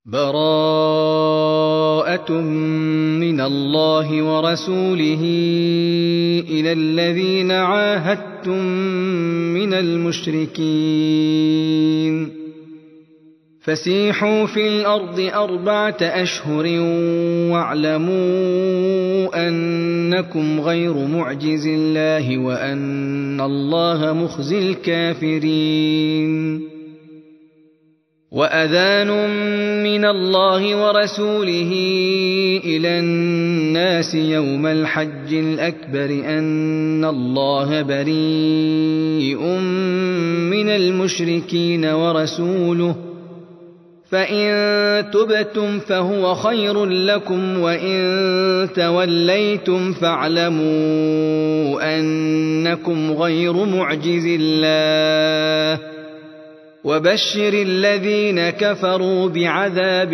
براءة من الله ورسوله إلى الذين عاهدتم من المشركين فسيحوا في الأرض 4 أشهر واعلموا أنكم غير معجز الله وأن الله مخزي الكافرين. وأذان من الله ورسوله إلى الناس يوم الحج الأكبر أن الله بريء من المشركين ورسوله فإن تبتم فهو خير لكم وإن توليتم فاعلموا أنكم غير معجز الله وبشر الذين كفروا بعذاب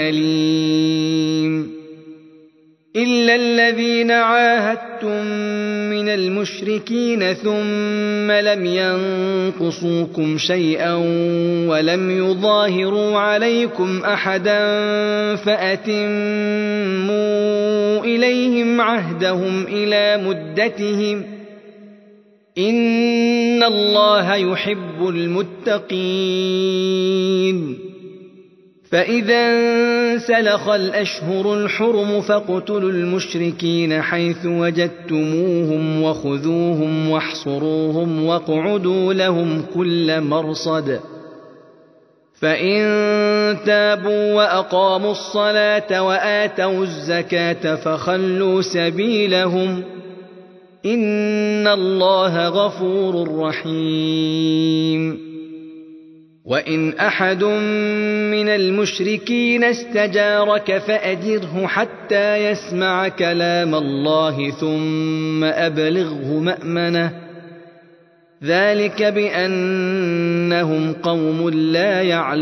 أليم. إلا الذين عاهدتم من المشركين ثم لم ينقصوكم شيئا ولم يظاهروا عليكم أحدا فأتموا إليهم عهدهم إلى مدتهم إن الله يحب المتقين. فإذا انسلخ الأشهر الحرم فاقتلوا المشركين حيث وجدتموهم وخذوهم واحصروهم واقعدوا لهم كل مرصد فإن تابوا وأقاموا الصلاة وآتوا الزكاة فخلوا سبيلهم إن الله غفور رحيم. وإن أحد من المشركين استجارك فأجره حتى يسمع كلام الله ثم أبلغه مأمنه ذلك بأنهم قوم لا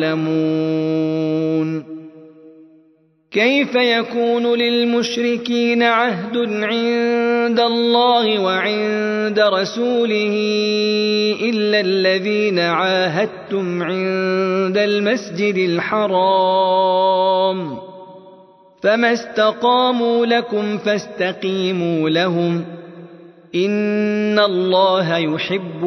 يعلمون. كيف يكون للمشركين عهد عند الله وعند رسوله إلا الذين عاهدتم عند المسجد الحرام فما استقاموا لكم فاستقيموا لهم إن الله يحب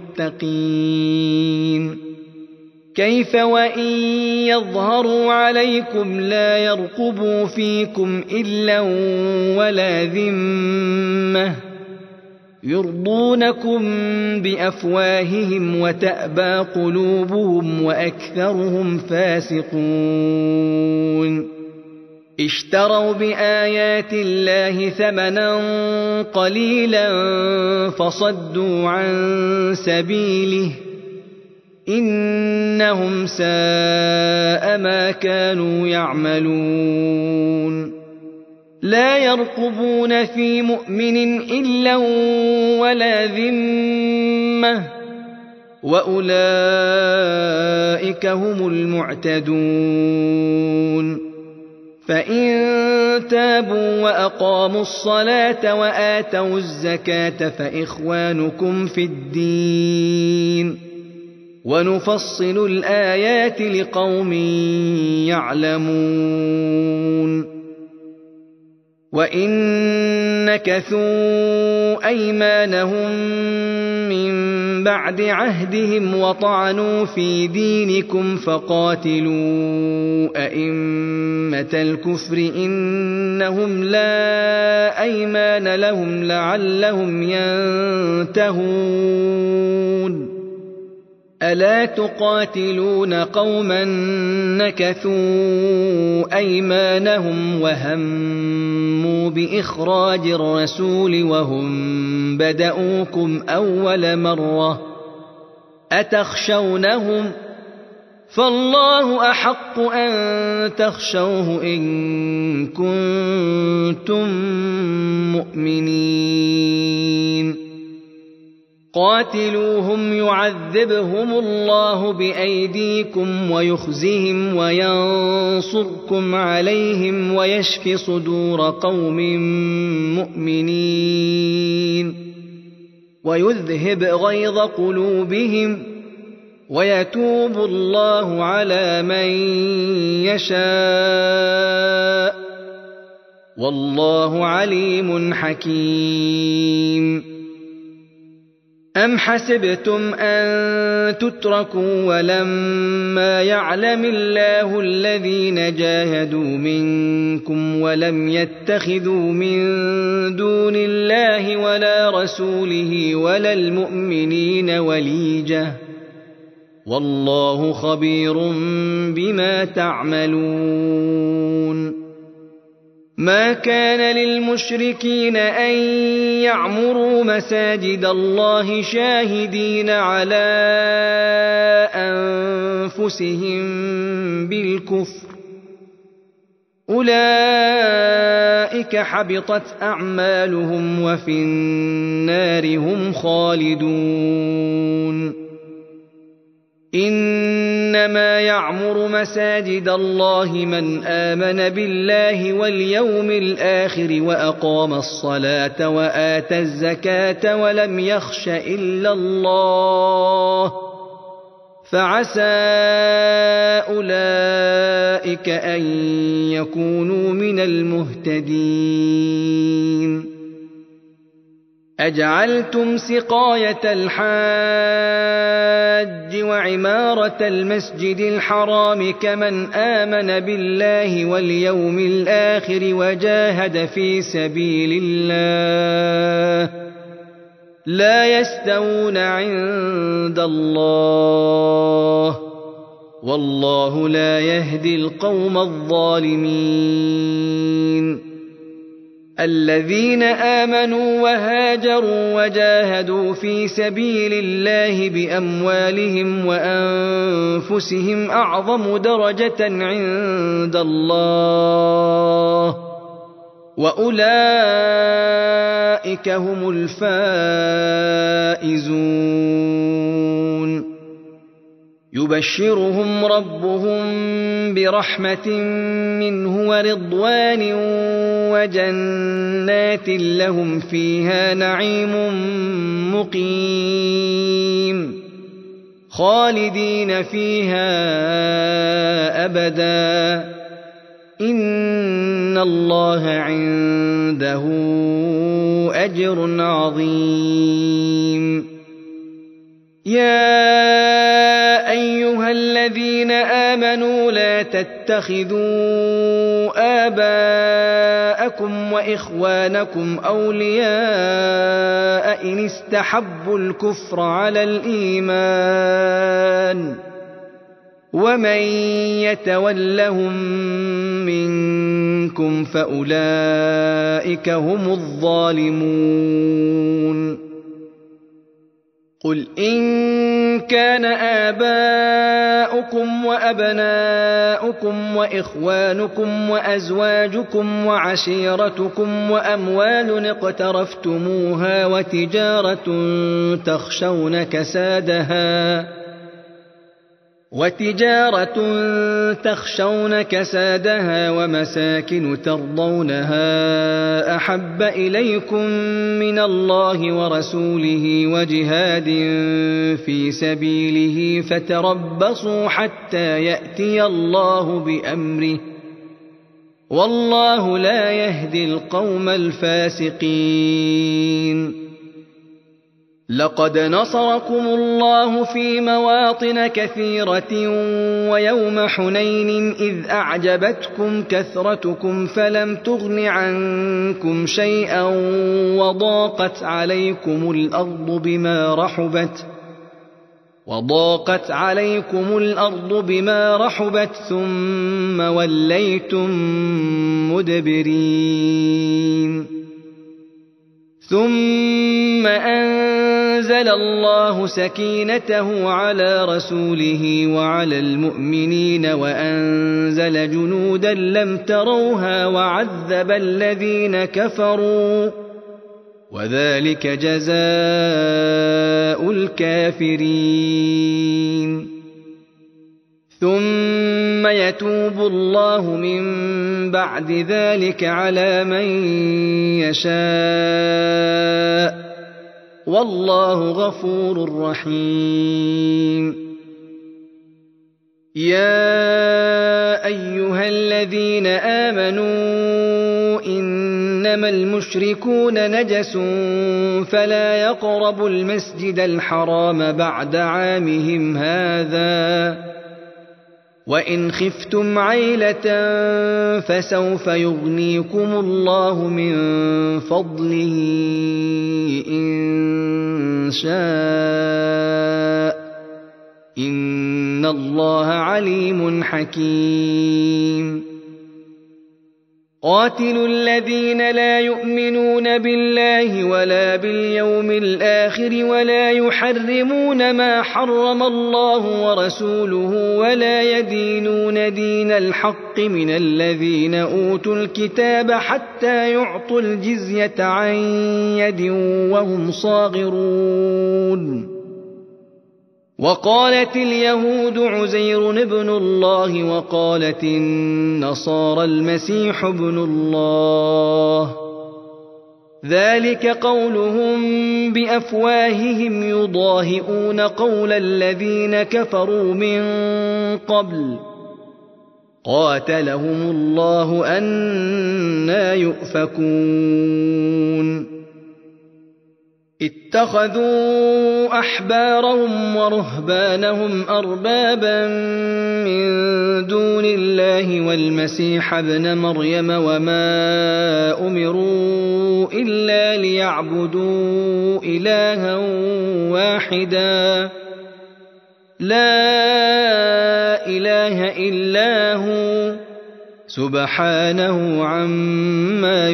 المتقين. كيف وإن يظهروا عليكم لا يرقبوا فيكم إلا ولا ذمة يرضونكم بأفواههم وتأبى قلوبهم وأكثرهم فاسقون. اشتروا بآيات الله ثمنا قليلا فصدوا عن سبيله إنهم ساء ما كانوا يعملون. لا يرقبون في مؤمن إلا ولا ذمة وأولئك هم المعتدون. فإن تابوا وأقاموا الصلاة وآتوا الزكاة فإخوانكم في الدين ونفصل الآيات لقوم يعلمون. وإن نكثوا أيمانهم من بعد عهدهم وطعنوا في دينكم فقاتلوا أئمة الكفر إنهم لا أيمان لهم لعلهم ينتهون. ألا تقاتلون قوما نكثوا أيمانهم وهموا بإخراج الرسول وهم بدؤوكم أول مرة أتخشونهم فالله أحق أن تخشوه إن كنتم مؤمنين. قاتلوهم يعذبهم الله بأيديكم ويخزهم وينصركم عليهم ويشف صدور قوم مؤمنين ويذهب غيظ قلوبهم ويتوب الله على من يشاء والله عليم حكيم أم حسبتم أن تتركوا ولما يعلم الله الذين جاهدوا منكم ولم يتخذوا من دون الله ولا رسوله ولا المؤمنين وليجة والله خبير بما تعملون ما كان للمشركين أن يعمروا مساجد الله شاهدين على أنفسهم بالكفر أولئك حبطت أعمالهم وفي النار هم خالدون إنما يعمر مساجد الله من آمن بالله واليوم الآخر وأقام الصلاة وآتى الزكاة ولم يخش إلا الله فعسى أولئك أن يكونوا من المهتدين أجعلتم سقاية الحاج وعمارة المسجد الحرام كمن آمن بالله واليوم الآخر وجاهد في سبيل الله لا يستوون عند الله والله لا يهدي القوم الظالمين الذين آمنوا وهاجروا وجاهدوا في سبيل الله بأموالهم وأنفسهم أعظم درجة عند الله وأولئك هم الفائزون يبشرهم ربهم برحمة منه ورضوان وجنات لهم فيها نعيم مقيم خالدين فيها أبدا إن الله عنده أجر عظيم يا أيها الذين آمنوا لا تتخذوا آباءكم وإخوانكم أولياء إن استحبوا الكفر على الإيمان ومن يتولهم منكم فأولئك هم الظالمون قل إن كان آباؤكم وأبناؤكم وإخوانكم وأزواجكم وعشيرتكم وأموال اقترفتموها وتجارة تخشون كسادها ومساكن ترضونها أحب إليكم من الله ورسوله وجهاد في سبيله فتربصوا حتى يأتي الله بأمره والله لا يهدي القوم الفاسقين لقد نصركم الله في مواطن كثيرة ويوم حنين إذ أعجبتكم كثرتكم فلم تغن عنكم شيئا وضاقت عليكم الأرض بما رحبت ثم وليتم مدبرين ثم أنزل الله سكينته على رسوله وعلى المؤمنين وأنزل جنودا لم تروها وعذب الذين كفروا وذلك جزاء الكافرين ثم يتوب الله من بعد ذلك على من يشاء والله غفور رحيم يا أيها الذين آمنوا إنما المشركون نجس فلا يقربوا المسجد الحرام بعد عامهم هذا وإن خفتم عيلة فسوف يغنيكم الله من فضله إن شاء إن الله عليم حكيم قاتلوا الذين لا يؤمنون بالله ولا باليوم الآخر ولا يحرمون ما حرم الله ورسوله ولا يدينون دين الحق من الذين أوتوا الكتاب حتى يعطوا الجزية عن يد وهم صاغرون وقالت اليهود عزير ابن الله وقالت النصارى المسيح ابن الله ذلك قولهم بأفواههم يضاهئون قول الذين كفروا من قبل قاتلهم الله أنى يؤفكون اتخذوا أحبارهم ورهبانهم أربابا من دون الله والمسيح ابن مريم وما أمروا إلا ليعبدوا إلها واحدا لا إله إلا هو سبحانه عما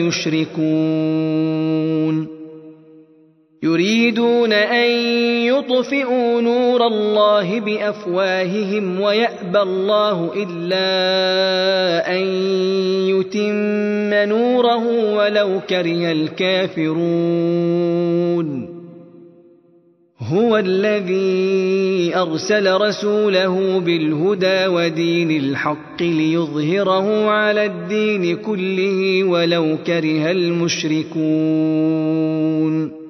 يشركون يريدون أن يطفئوا نور الله بأفواههم ويأبى الله إلا أن يتم نوره ولو كره الكافرون هو الذي أرسل رسوله بالهدى ودين الحق ليظهره على الدين كله ولو كره المشركون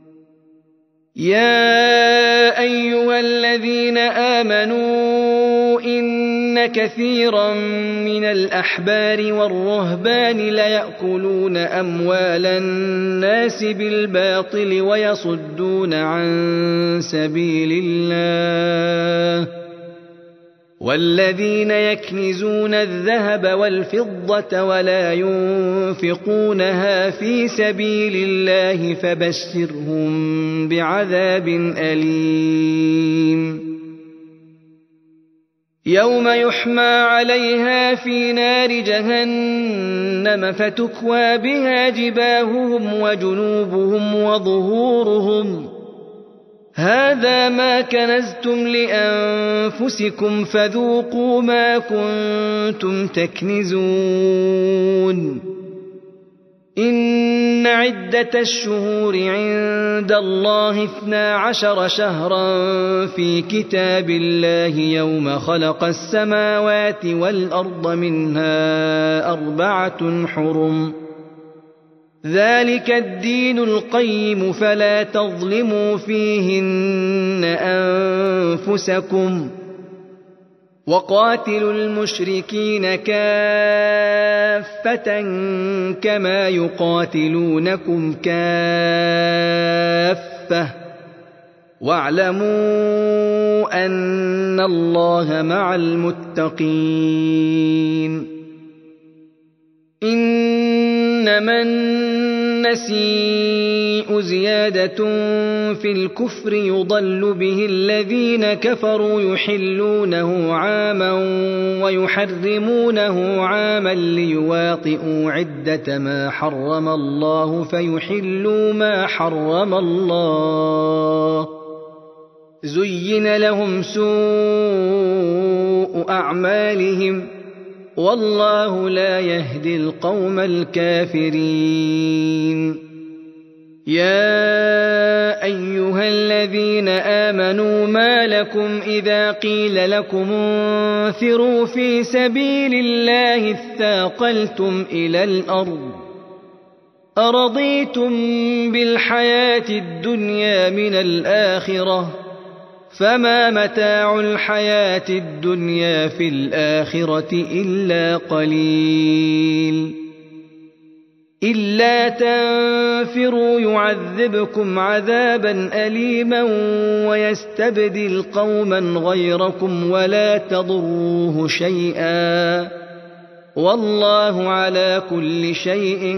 يا أيها الذين آمنوا إن كثيرا من الأحبار والرهبان ليأكلون أموال الناس بالباطل ويصدون عن سبيل الله والذين يكنزون الذهب والفضة ولا ينفقونها في سبيل الله فبشرهم بعذاب أليم يوم يحمى عليها في نار جهنم فتكوى بها جباههم وجنوبهم وظهورهم هذا ما كنزتم لأنفسكم فذوقوا ما كنتم تكنزون إن عدة الشهور عند الله 12 شهرا في كتاب الله يوم خلق السماوات والأرض منها 4 حرم ذلك الدين القيم فلا تظلموا فيهن أنفسكم وقاتلوا المشركين كافة كما يقاتلونكم كافة واعلموا أن الله مع المتقين إنما النسيء زيادة في الكفر يضل به الذين كفروا يحلونه عاما ويحرمونه عاما ليواطئوا عدة ما حرم الله فيحلوا ما حرم الله زين لهم سوء أعمالهم والله لا يهدي القوم الكافرين يا أيها الذين آمنوا ما لكم إذا قيل لكم انفروا في سبيل الله اثاقلتم إلى الأرض أرضيتم بالحياة الدنيا من الآخرة فما متاع الحياة الدنيا في الآخرة إلا قليل إلا تنفروا يعذبكم عذابا أليما ويستبدل قوما غيركم ولا تضروه شيئا والله على كل شيء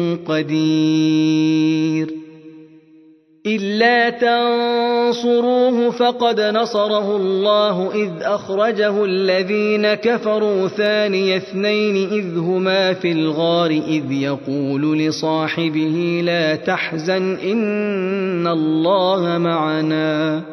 قدير إلا تنصروه فقد نصره الله إذ أخرجه الذين كفروا ثاني اثنين إذ هما في الغار إذ يقول لصاحبه لا تحزن إن الله معنا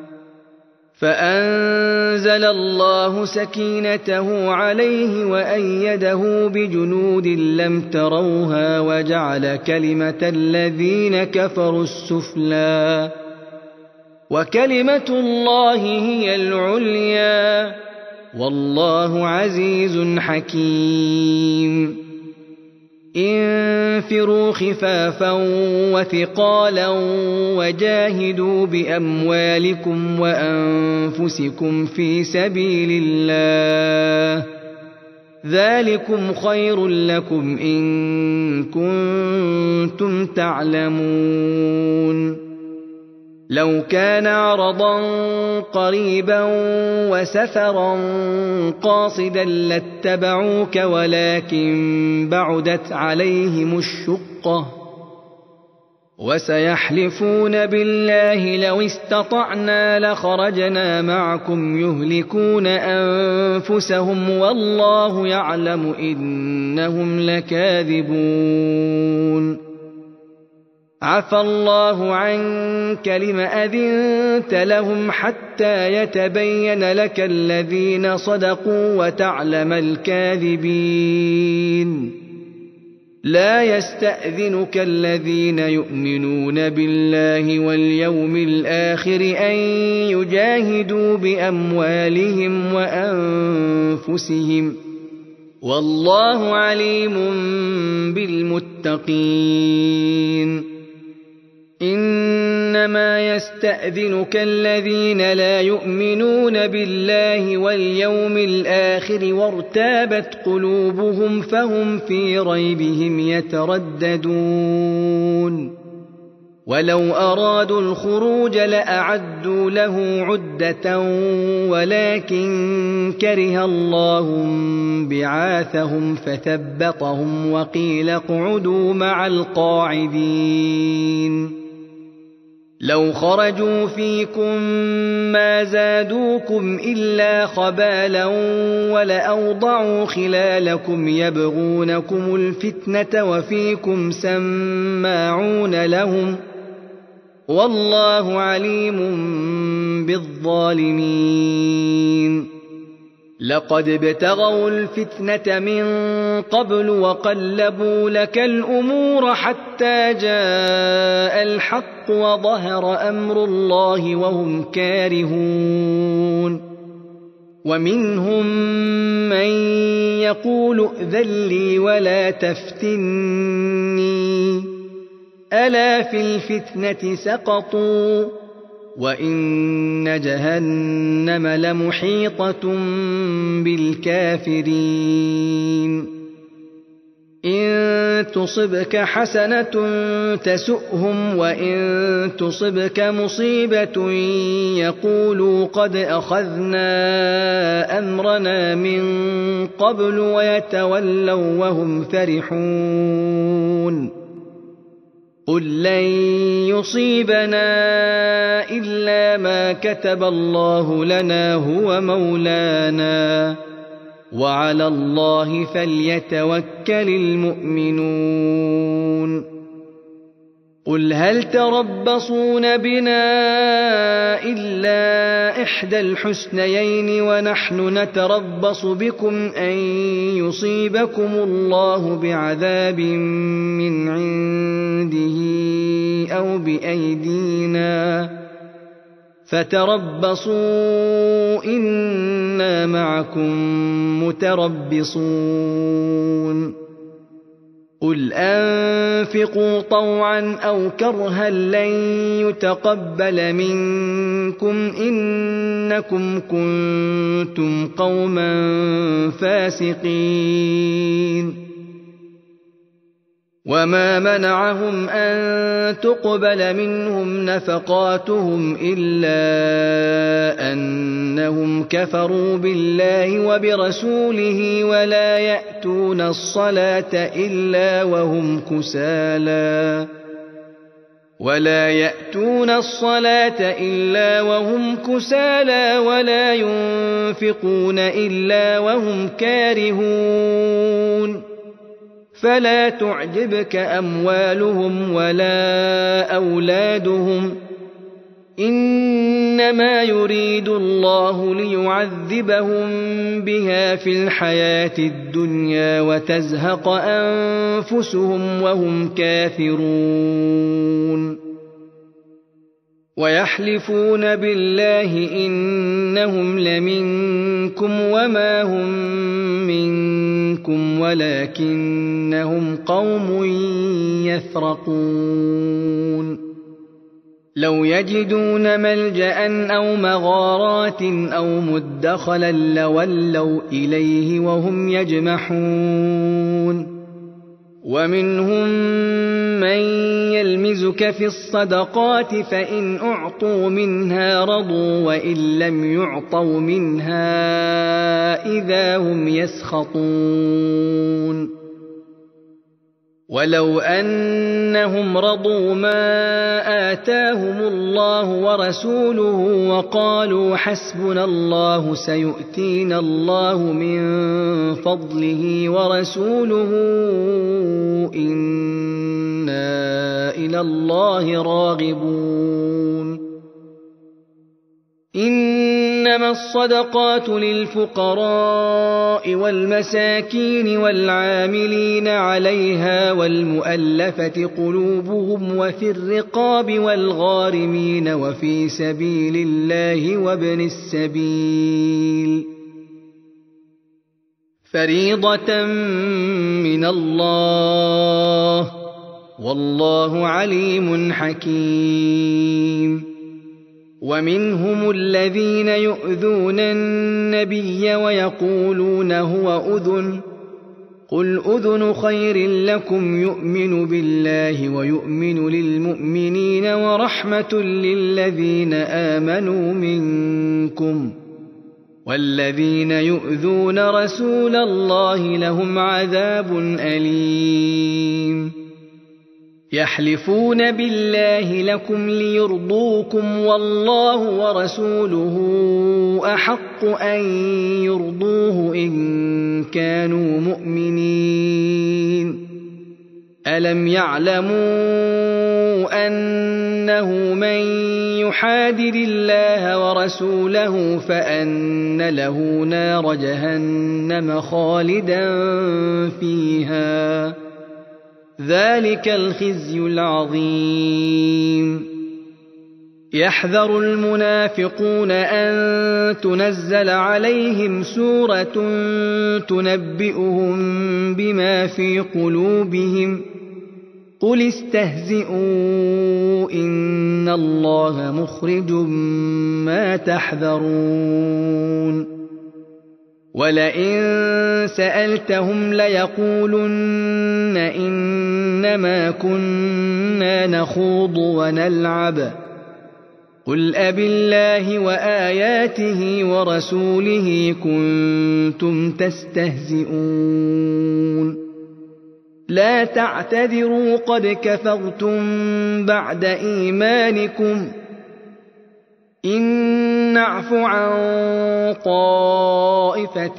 فأنزل الله سكينته عليه وأيده بجنود لم تروها وجعل كلمة الذين كفروا السفلى وكلمة الله هي العليا والله عزيز حكيم انفروا خفافا وثقالا وجاهدوا بأموالكم وأنفسكم في سبيل الله ذلكم خير لكم إن كنتم تعلمون لو كان عرضا قريبا وسفرا قاصدا لاتبعوك ولكن بعدت عليهم الشقة وسيحلفون بالله لو استطعنا لخرجنا معكم يهلكون أنفسهم والله يعلم إنهم لكاذبون عفى الله عنك لم أذنت لهم حتى يتبين لك الذين صدقوا وتعلم الكاذبين لا يستأذنك الذين يؤمنون بالله واليوم الآخر أن يجاهدوا بأموالهم وأنفسهم والله عليم بالمتقين إنما يستأذنك الذين لا يؤمنون بالله واليوم الآخر وارتابت قلوبهم فهم في ريبهم يترددون ولو أرادوا الخروج لأعدوا له عدة ولكن كره الله بعاثهم فثبطهم وقيل اقعدوا مع القاعدين لو خرجوا فيكم ما زادوكم إلا خبالا ولأوضعوا خلالكم يبغونكم الفتنة وفيكم سماعون لهم والله عليم بالظالمين لقد ابتغوا الفتنة من قبل وقلبوا لك الأمور حتى جاء الحق وظهر أمر الله وهم كارهون ومنهم من يقول ائذن لي ولا تفتني ألا في الفتنة سقطوا وإن جهنم لمحيطة بالكافرين إن تصبك حسنة تسؤهم وإن تصبك مصيبة يقولوا قد أخذنا أمرنا من قبل ويتولوا وهم فرحون قل لن يصيبنا إلا ما كتب الله لنا هو مولانا وعلى الله فليتوكل المؤمنون قل هل تربصون بنا إلا إحدى الحسنيين ونحن نتربص بكم أن يصيبكم الله بعذاب من عنده أو بأيدينا فتربصوا إنا معكم متربصون قل أنفقوا طوعا أو كرها لن يتقبل منكم إنكم كنتم قوما فاسقين وما منعهم أن تقبل منهم نفقاتهم إلا أنهم كفروا بالله وبرسوله ولا يأتون الصلاة إلا وهم كسالى ولا ينفقون إلا وهم كارهون فلا تعجبك أموالهم ولا أولادهم إنما يريد الله ليعذبهم بها في الحياة الدنيا وتزهق أنفسهم وهم كافرون ويحلفون بالله إنهم لمنكم وما هم منكم ولكنهم قوم يفرقون لو يجدون ملجأ أو مغارات أو مدخلا لولوا إليه وهم يجمحون ومنهم من يلمزك في الصدقات فإن أعطوا منها رضوا وإن لم يعطوا منها إذا هم يسخطون ولو أنهم رضوا ما آتاهم الله ورسوله وقالوا حسبنا الله سيؤتينا الله من فضله ورسوله إنا إلى الله راغبون إنما الصدقات للفقراء والمساكين والعاملين عليها والمؤلفة قلوبهم وفي الرقاب والغارمين وفي سبيل الله وابن السبيل فريضة من الله والله عليم حكيم ومنهم الذين يؤذون النبي ويقولون هو أذن قل أذن خير لكم يؤمن بالله ويؤمن للمؤمنين ورحمة للذين آمنوا منكم والذين يؤذون رسول الله لهم عذاب أليم يحلفون بالله لكم ليرضوكم والله ورسوله أحق أن يرضوه إن كانوا مؤمنين ألم يعلموا أنه من يحادد الله ورسوله فأن له نار جهنم خالدا فيها ذلك الخزي العظيم يحذر المنافقون أن تنزل عليهم سورة تنبئهم بما في قلوبهم قل استهزئوا إن الله مخرج ما تحذرون ولئن سألتهم ليقولن إنما كنا نخوض ونلعب قل أبالله وآياته ورسوله كنتم تستهزئون لا تعتذروا قد كفرتم بعد إيمانكم إن نعف عن طائفة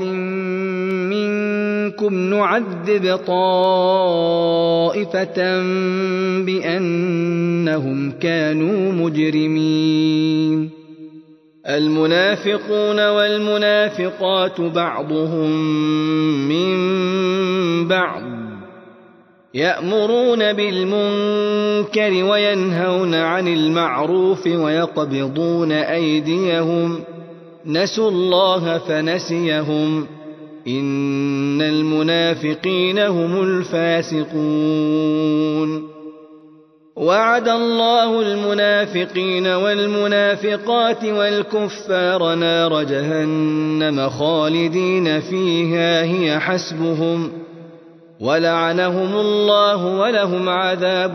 منكم نعذب طائفة بأنهم كانوا مجرمين المنافقون والمنافقات بعضهم من بعض يأمرون بالمنكر وينهون عن المعروف ويقبضون أيديهم نسوا الله فنسيهم إن المنافقين هم الفاسقون. وعد الله المنافقين والمنافقات والكفار نار جهنم خالدين فيها هي حسبهم ولعنهم الله ولهم عذاب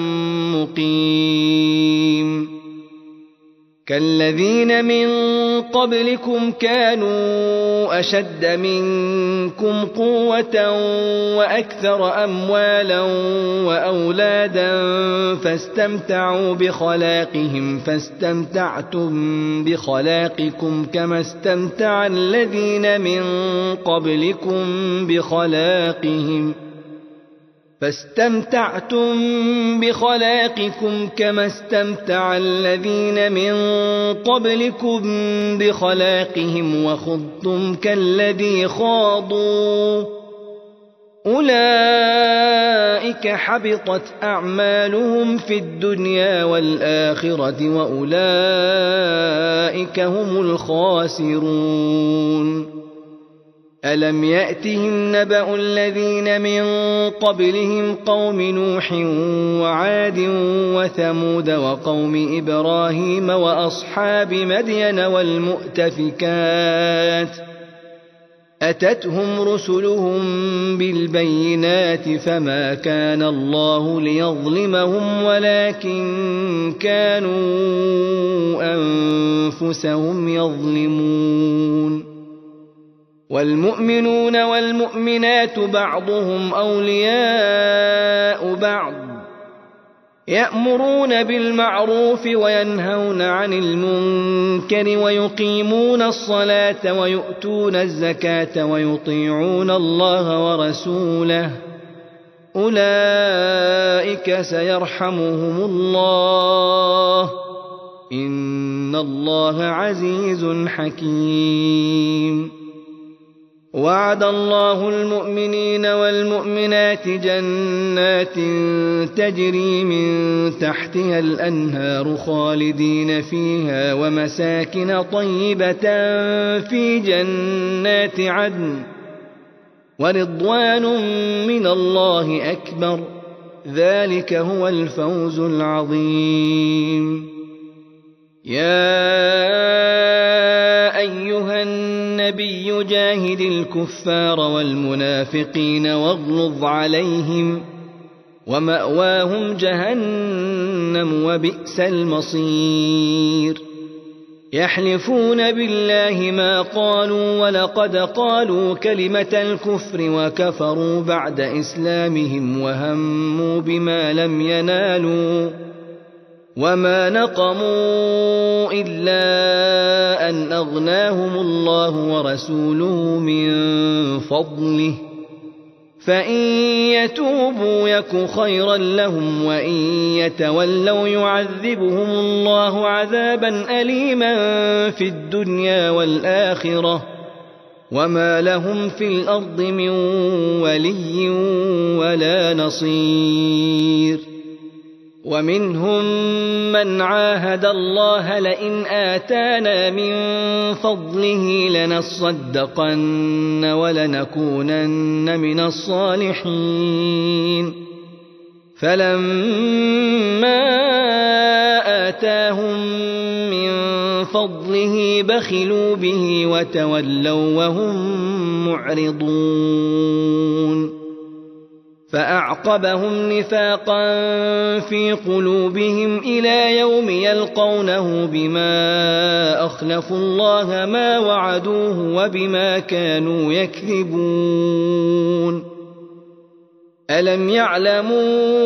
مقيم. كالذين من قبلكم كانوا أشد منكم قوة وأكثر أموالا وأولادا فاستمتعوا بخلاقهم فاستمتعتم بخلاقكم كما استمتع الذين من قبلكم بخلاقهم فاستمتعتم بخلاقكم كما استمتع الذين من قبلكم بخلاقهم وخضتم كالذي خاضوا أولئك حبطت أعمالهم في الدنيا والآخرة وأولئك هم الخاسرون. ألم يأتهم نبأ الذين من قبلهم قوم نوح وعاد وثمود وقوم إبراهيم وأصحاب مدين والمؤتفكات أتتهم رسلهم بالبينات فما كان الله ليظلمهم ولكن كانوا أنفسهم يظلمون. والمؤمنون والمؤمنات بعضهم أولياء بعض يأمرون بالمعروف وينهون عن المنكر ويقيمون الصلاة ويؤتون الزكاة ويطيعون الله ورسوله أولئك سيرحمهم الله إن الله عزيز حكيم. وعد الله المؤمنين والمؤمنات جنات تجري من تحتها الأنهار خالدين فيها ومساكن طيبة في جنات عدن ورضوان من الله أكبر ذلك هو الفوز العظيم. يا أيها النبي جاهد الكفار والمنافقين واغلظ عليهم ومأواهم جهنم وبئس المصير. يحلفون بالله ما قالوا ولقد قالوا كلمة الكفر وكفروا بعد إسلامهم وهموا بما لم ينالوا وما نقموا إلا أن أغناهم الله ورسوله من فضله فإن يتوبوا يك خيرا لهم وإن يتولوا يعذبهم الله عذابا أليما في الدنيا والآخرة وما لهم في الأرض من ولي ولا نصير. ومنهم من عاهد الله لئن آتانا من فضله لنصدقن ولنكونن من الصالحين فلما آتاهم من فضله بخلوا به وتولوا وهم معرضون. فأعقبهم نفاقا في قلوبهم إلى يوم يلقونه بما أخلفوا الله ما وعدوه وبما كانوا يكذبون. ألم يعلموا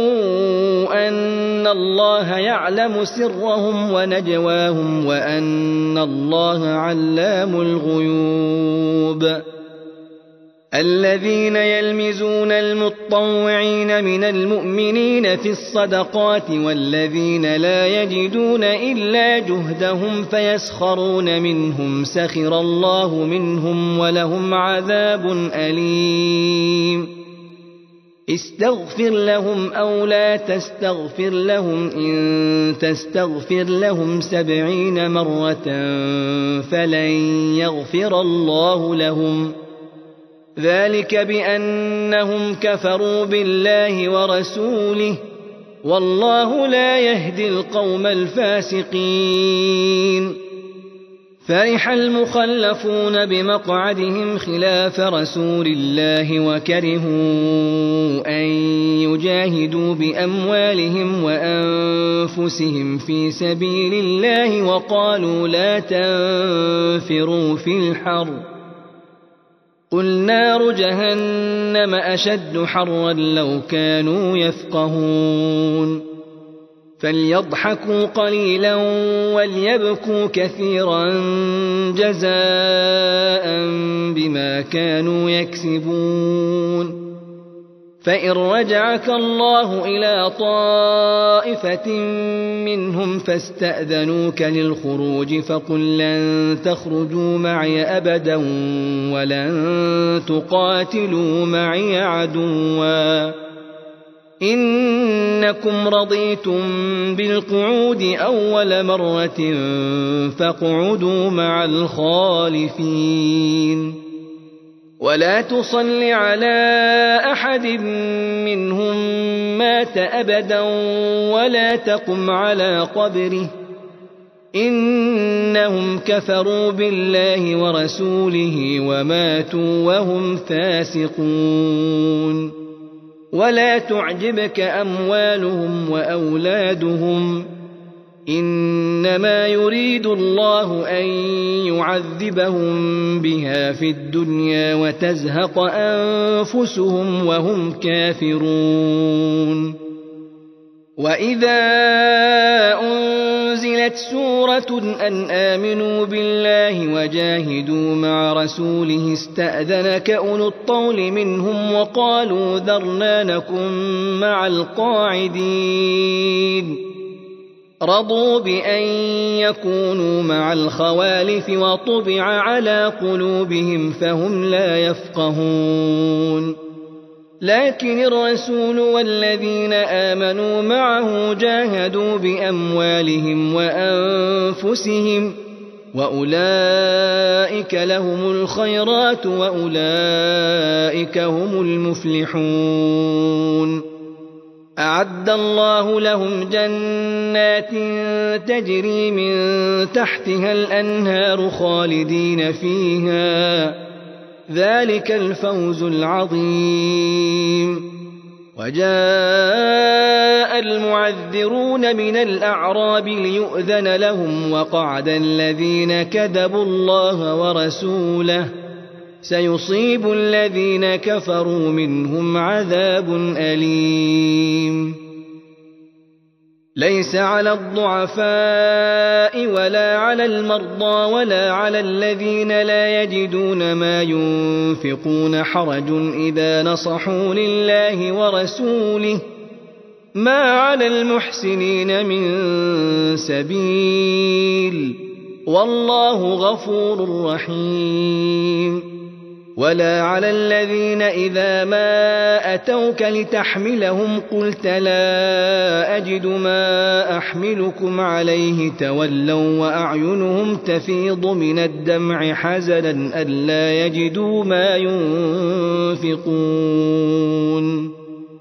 أن الله يعلم سرهم ونجواهم وأن الله علام الغيوب. الذين يلمزون المطوعين من المؤمنين في الصدقات والذين لا يجدون إلا جهدهم فيسخرون منهم سخر الله منهم ولهم عذاب أليم. استغفر لهم أو لا تستغفر لهم إن تستغفر لهم 70 مرة فلن يغفر الله لهم ذلك بأنهم كفروا بالله ورسوله والله لا يهدي القوم الفاسقين. فرح المخلفون بمقعدهم خلاف رسول الله وكرهوا أن يجاهدوا بأموالهم وأنفسهم في سبيل الله وقالوا لا تنفروا في الحر قل نار جهنم أشد حرا لو كانوا يفقهون. فليضحكوا قليلا وليبكوا كثيرا جزاء بما كانوا يكسبون. فإن رجعك الله إلى طائفة منهم فاستأذنوك للخروج فقل لن تخرجوا معي أبدا ولن تقاتلوا معي عدوا إنكم رضيتم بالقعود أول مرة فاقعدوا مع الخالفين. ولا تصل على أحد منهم مات أبدا ولا تقم على قبره إنهم كفروا بالله ورسوله وماتوا وهم فاسقون. ولا تعجبك أموالهم وأولادهم إنما يريد الله أن يعذبهم بها في الدنيا وتزهق أنفسهم وهم كافرون. وإذا أنزلت سورة أن آمنوا بالله وجاهدوا مع رسوله استأذنك أولو الطول منهم وقالوا ذرنا نكن مع القاعدين رضوا بأن يكونوا مع الخوالف وطبع على قلوبهم فهم لا يفقهون. لكن الرسول والذين آمنوا معه جاهدوا بأموالهم وأنفسهم وأولئك لهم الخيرات وأولئك هم المفلحون. أعد الله لهم جنات تجري من تحتها الأنهار خالدين فيها ذلك الفوز العظيم. وجاء المعذرون من الأعراب ليؤذن لهم وقعد الذين كذبوا الله ورسوله سيصيب الذين كفروا منهم عذاب أليم. ليس على الضعفاء ولا على المرضى ولا على الذين لا يجدون ما ينفقون حرج إذا نصحوا لله ورسوله ما على المحسنين من سبيل والله غفور رحيم. ولا على الذين إذا ما أتوك لتحملهم قلت لا أجد ما أحملكم عليه تولوا وأعينهم تفيض من الدمع حزنا ألا يجدوا ما ينفقون.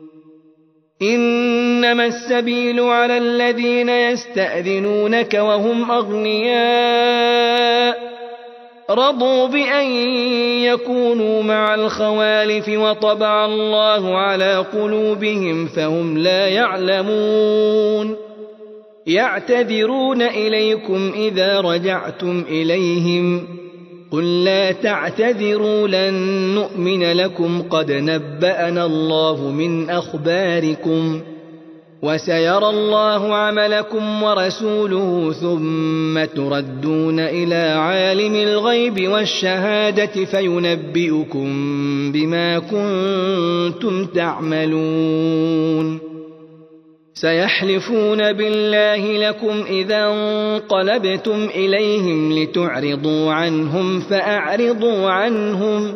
إنما السبيل على الذين يستأذنونك وهم أغنياء رضوا بأن يكونوا مع الخوالف وطبع الله على قلوبهم فهم لا يعلمون. يعتذرون إليكم إذا رجعتم إليهم قل لا تعتذروا لن نؤمن لكم قد نبأنا الله من أخباركم وسيرى الله عملكم ورسوله ثم تردون إلى عالم الغيب والشهادة فينبئكم بما كنتم تعملون. سيحلفون بالله لكم إذا انقلبتم إليهم لتعرضوا عنهم فأعرضوا عنهم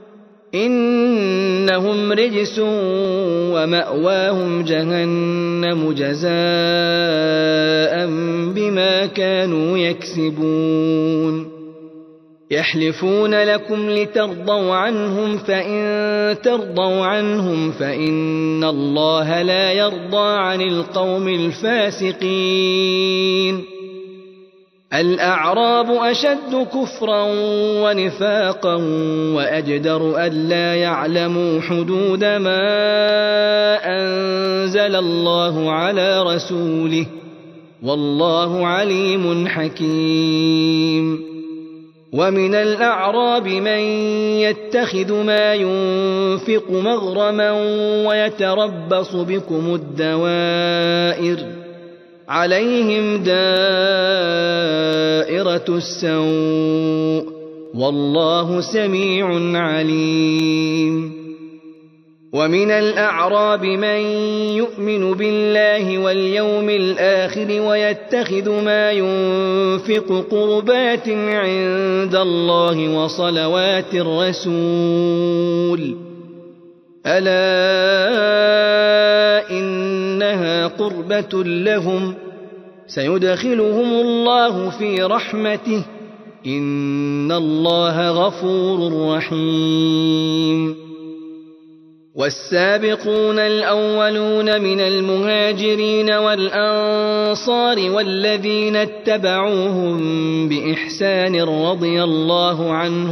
إنهم رجس ومأواهم جهنم جزاء بما كانوا يكسبون. يحلفون لكم لترضوا عنهم فإن ترضوا عنهم فإن الله لا يرضى عن القوم الفاسقين. الأعراب أشد كفرا ونفاقا وأجدر ألا يعلموا حدود ما أنزل الله على رسوله والله عليم حكيم. ومن الأعراب من يتخذ ما ينفق مغرما ويتربص بكم الدوائر عليهم دائرة السوء والله سميع عليم. ومن الأعراب من يؤمن بالله واليوم الآخر ويتخذ ما ينفق قربات عند الله وصلوات الرسول ألا إنها قربة لهم سيدخلهم الله في رحمته إن الله غفور رحيم. والسابقون الأولون من المهاجرين والأنصار والذين اتبعوهم بإحسان رضي الله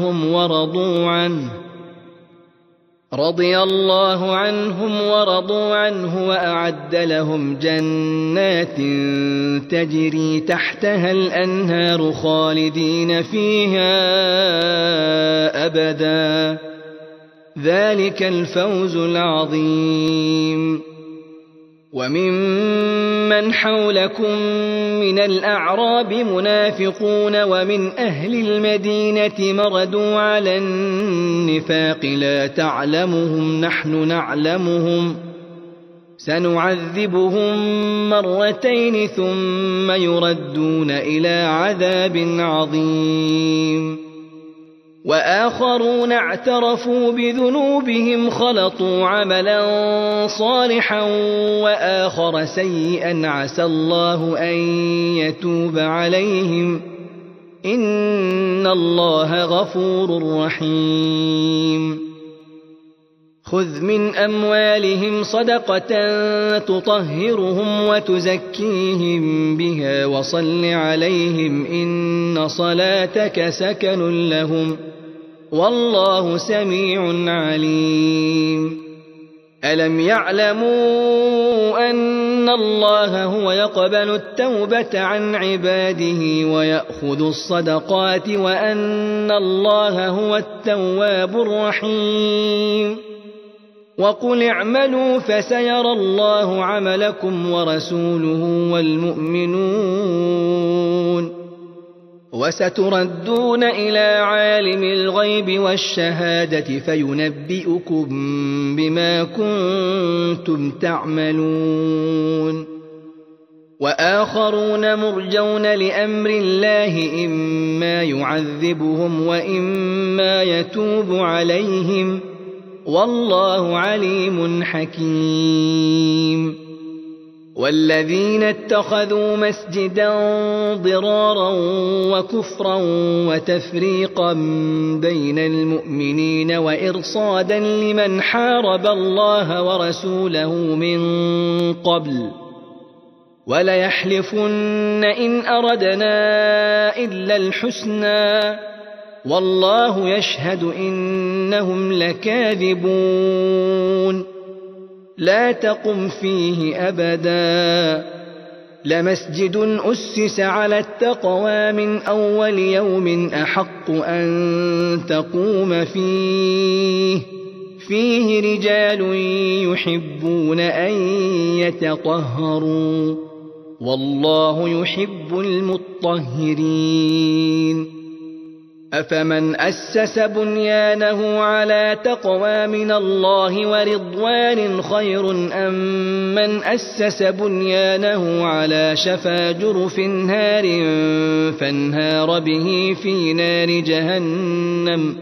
عنهم ورضوا عنه وأعد لهم جنات تجري تحتها الأنهار خالدين فيها أبدا ذلك الفوز العظيم. وممن حولكم من الأعراب منافقون ومن أهل المدينة مردوا على النفاق لا تعلمهم نحن نعلمهم سنعذبهم مرتين ثم يردون إلى عذاب عظيم. وآخرون اعترفوا بذنوبهم خلطوا عملا صالحا وآخر سيئا عسى الله أن يتوب عليهم إن الله غفور رحيم. خذ من أموالهم صدقة تطهرهم وتزكيهم بها وصل عليهم إن صلاتك سكن لهم والله سميع عليم. ألم يعلموا أن الله هو يقبل التوبة عن عباده ويأخذ الصدقات وأن الله هو التواب الرحيم. وقل اعملوا فسيرى الله عملكم ورسوله والمؤمنون وستردون إلى عالم الغيب والشهادة فينبئكم بما كنتم تعملون. وآخرون مرجون لأمر الله إما يعذبهم وإما يتوب عليهم والله عليم حكيم. والذين اتخذوا مسجدا ضرارا وكفرا وتفريقا بين المؤمنين وإرصادا لمن حارب الله ورسوله من قبل وليحلفن إن أردنا إلا الحسنى والله يشهد إنهم لكاذبون. لا تقم فيه أبدا لمسجد أسس على التقوى من أول يوم أحق أن تقوم فيه رجال يحبون أن يتطهروا والله يحب المطهرين. أفمن أسس بنيانه على تقوى من الله ورضوان خير أم من أسس بنيانه على شفا جرف نار فانهار به في نار جهنم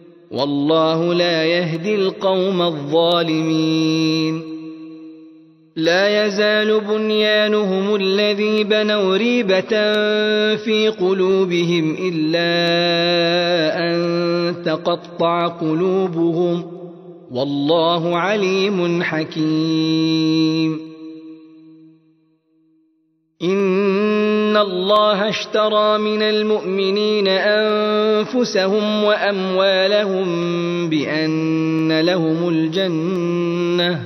والله لا يهدي القوم الظالمين. لا يزال بنيانهم الذي بنوا ريبة في قلوبهم إلا أن تقطع قلوبهم والله عليم حكيم إن الله اشترى من المؤمنين أنفسهم وأموالهم بأن لهم الجنة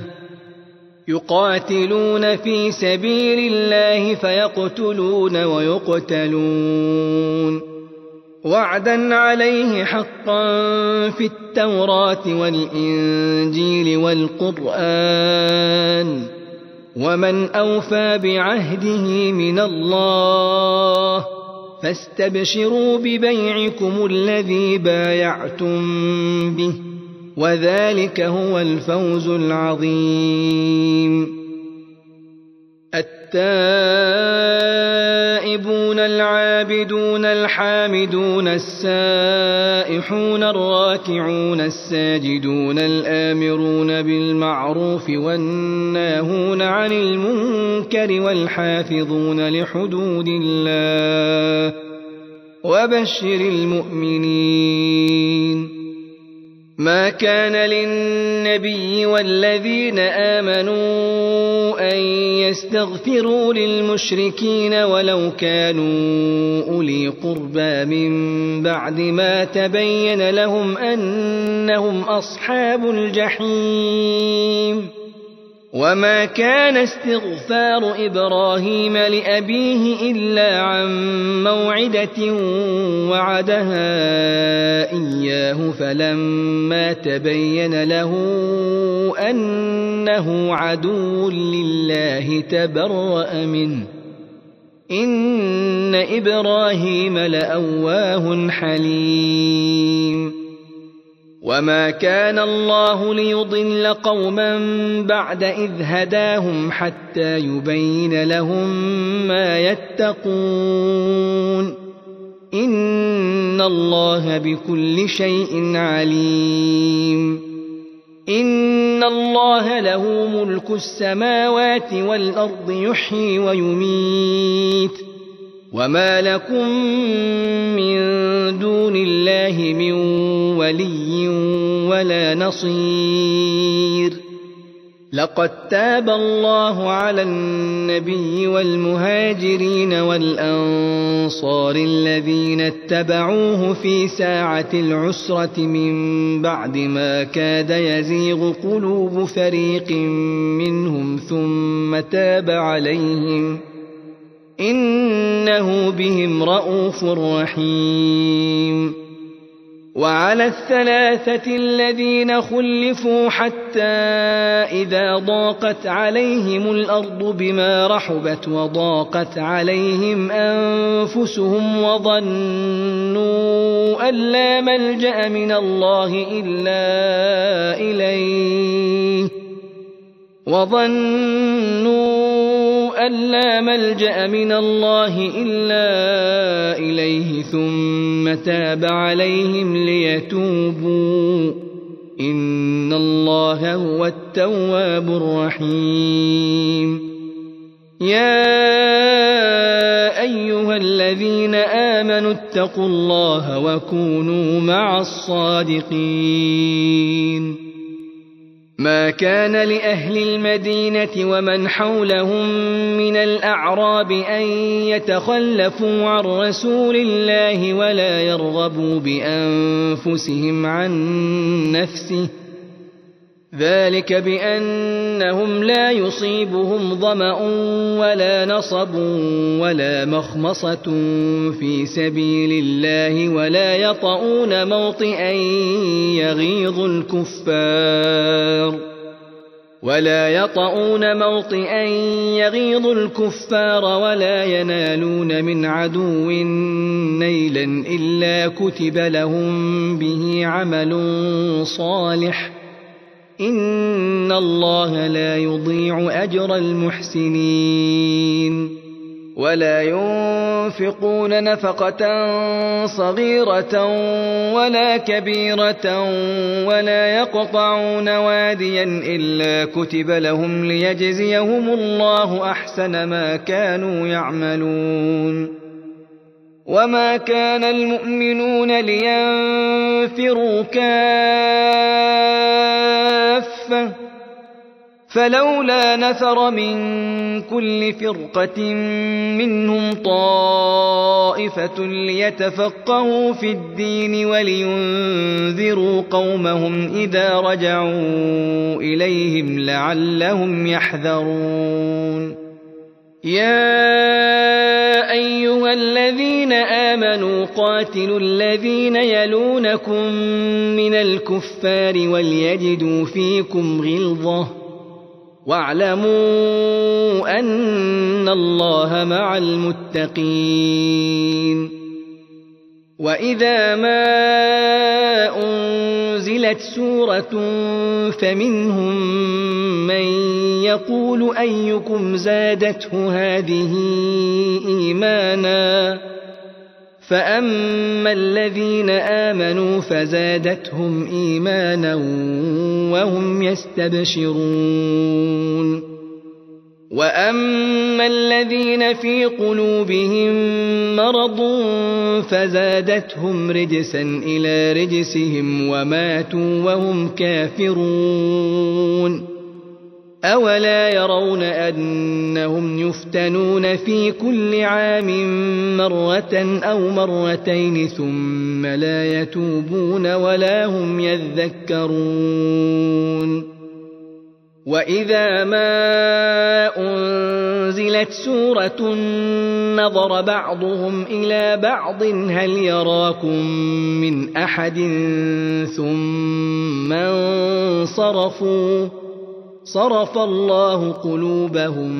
يقاتلون في سبيل الله فيقتلون ويقتلون وعدا عليه حقا في التوراة والإنجيل والقرآن ومن أوفى بعهده من الله فاستبشروا ببيعكم الذي بايعتم به وذلك هو الفوز العظيم التائبون العابدون الحامدون السائحون الراكعون الساجدون الآمرون بالمعروف والناهون عن المنكر والحافظون لحدود الله وبشر المؤمنين ما كان للنبي والذين آمنوا أن يستغفروا للمشركين ولو كانوا أولي قربى من بعد ما تبين لهم أنهم أصحاب الجحيم وما كان استغفار إبراهيم لأبيه إلا عن موعدة وعدها إياه فلما تبين له أنه عدو لله تبرأ منه إن إبراهيم لأواه حليم وما كان الله ليضل قوما بعد إذ هداهم حتى يبين لهم ما يتقون إن الله بكل شيء عليم إن الله له ملك السماوات والأرض يحيي ويميت وما لكم من دون الله من ولي ولا نصير لقد تاب الله على النبي والمهاجرين والأنصار الذين اتبعوه في ساعة العسرة من بعد ما كاد يزيغ قلوب فريق منهم ثم تاب عليهم إنه بهم رءوف رحيم وعلى الثلاثة الذين خلفوا حتى إذا ضاقت عليهم الأرض بما رحبت وضاقت عليهم أنفسهم وظنوا أن لا ملجأ من الله إلا إليه ثم تاب عليهم ليتوبوا إن الله هو التواب الرحيم يا أيها الذين آمنوا اتقوا الله وكونوا مع الصادقين ما كان لأهل المدينة ومن حولهم من الأعراب أن يتخلفوا عن رسول الله ولا يرغبوا بأنفسهم عن نفسه ذلك بأنهم لا يصيبهم ظمأ ولا نصب ولا مخمصة في سبيل الله ولا يطؤون موطئا يغيظ الكفار ولا ينالون من عدو نيلا إلا كتب لهم به عمل صالح إن الله لا يضيع أجر المحسنين ولا ينفقون نفقة صغيرة ولا كبيرة ولا يقطعون واديا إلا كتب لهم ليجزيهم الله أحسن ما كانوا يعملون وما كان المؤمنون لينفروا كافة فلولا نفر من كل فرقة منهم طائفة ليتفقهوا في الدين ولينذروا قومهم إذا رجعوا إليهم لعلهم يحذرون يا أيها الذين آمنوا قاتلوا الذين يلونكم من الكفار وليجدوا فيكم غلظة واعلموا أن الله مع المتقين وإذا ما أنزلت سورة فمنهم من يقول أيكم زادته هذه إيمانا فأما الذين آمنوا فزادتهم إيمانا وهم يستبشرون وأما الذين في قلوبهم مرض فزادتهم رجسا إلى رجسهم وماتوا وهم كافرون أولا يرون أنهم يفتنون في كل عام مرة أو مرتين ثم لا يتوبون ولا هم يذكرون وإذا ما أنزلت سورة نظر بعضهم إلى بعض هل يراكم من أحد ثم انصرفوا صرف الله قلوبهم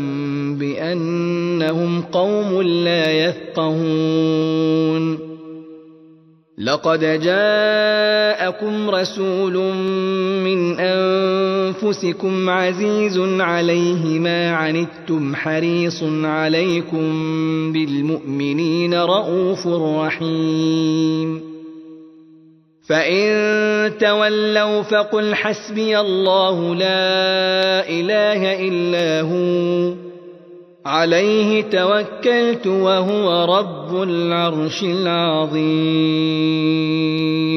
بأنهم قوم لا يفقهون لقد جاءكم رسول من أنفسكم عزيز عليه ما عنتم حريص عليكم بالمؤمنين رءوف رحيم فإن تولوا فقل حسبي الله لا إله إلا هو عليه توكلت وهو رب العرش العظيم